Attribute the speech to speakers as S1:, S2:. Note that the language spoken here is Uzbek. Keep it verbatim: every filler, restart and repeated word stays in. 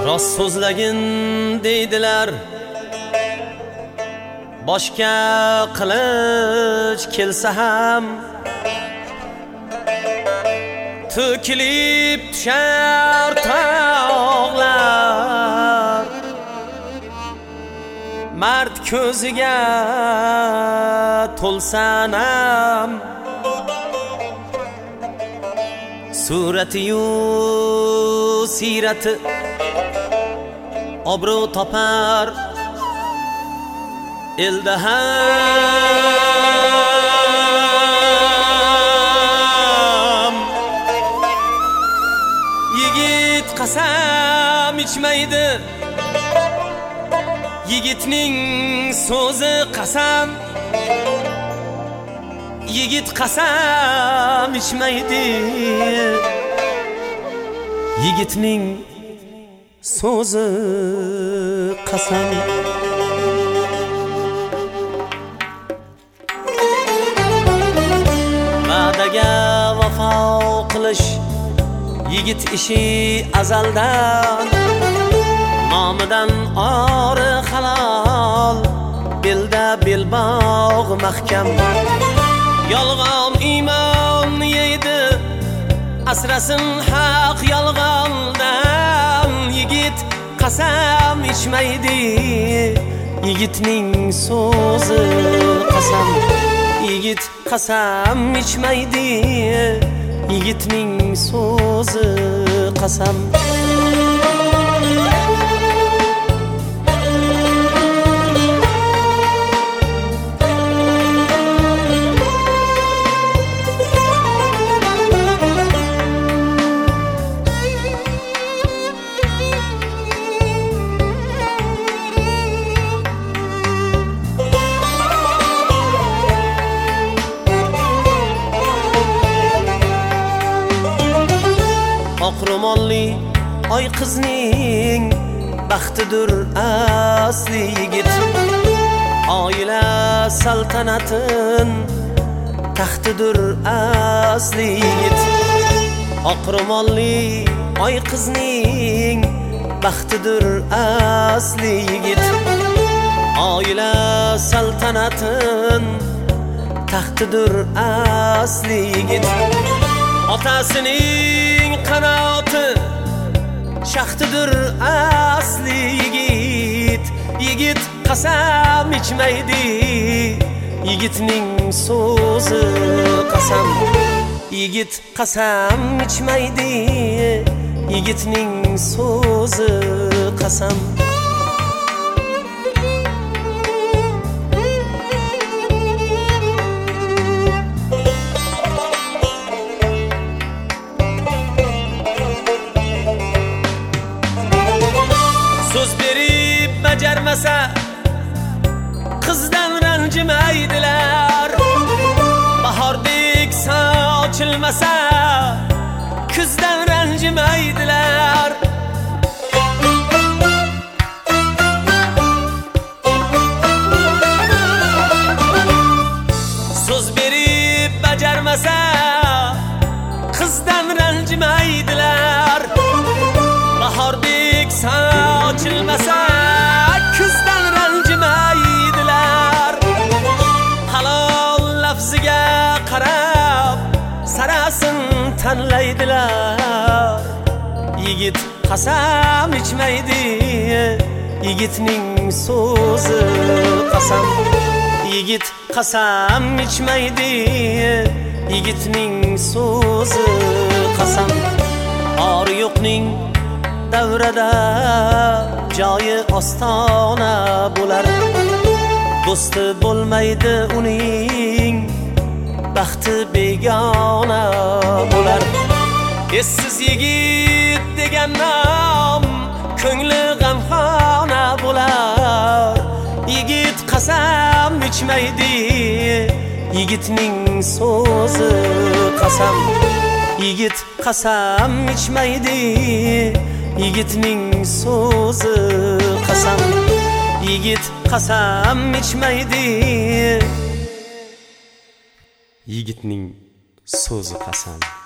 S1: rost so'zlagin deydilar, boshga qilich kelsa ham to'kilib tushar tog'lar. Mard ko'ziga to'lsanam surati-yu siyrati obro' topar elda ham. Yigit qasam ichmaydi, yigitning so'zi qasam. Yigit qasam ichmaydi, yigitning so'zi qasam. Va'daga vafo qilish yigit ishi azaldan. Nomidan ori halol, belda belbog' mahkam. Yolg'on iymon yeydi, asrasin haq yolg'ondan. Yigit qasam ichmaydi, yigitning so'zi qasam. Yigit qasam ichmaydi, yigitning so'zi qasam. Oq ro'molli oy qizning baxtidir asli yigit. Oila saltanatin taxtidir asli yigit. Oq ro'molli oy qizning baxtidir asli yigit. Oila saltanatin taxtidir asli yigit. Otasining qanoti shaxtidir asli yigit. Yigit qasam ichmaydi, yigitning so'zi qasam. Yigit qasam ichmaydi, yigitning so'zi qasam. So'z berib bajarmasa qizdan ranjimaydilar. Bahordek sochilmasa kuzdan ranjimaydilar. So'z berib bajarmasa qizdan ranjimaydilar. Bahordek sochilmasa kuzdan ranjimaydilar. Halol lafziga qarab sarasin tanlaydilar. Yigit qasam ichmaydi, yigitning so'zi qasam. Yigit qasam ichmaydi, yigitning so'zi qasam. Ori yo'qning davrada joyi ostona bo'lar. Do'sti bo'lmaydi uning, baxti begona bo'lar. Essiz yigit degan nom ko'ngli g'amxona bo'lar. Yigit qasam ichmaydi, yigitning so'zi qasam. Yigit qasam ichmaydi, yigitning so'zi qasam. Yigit qasam ichmaydi, yigitning so'zi qasam.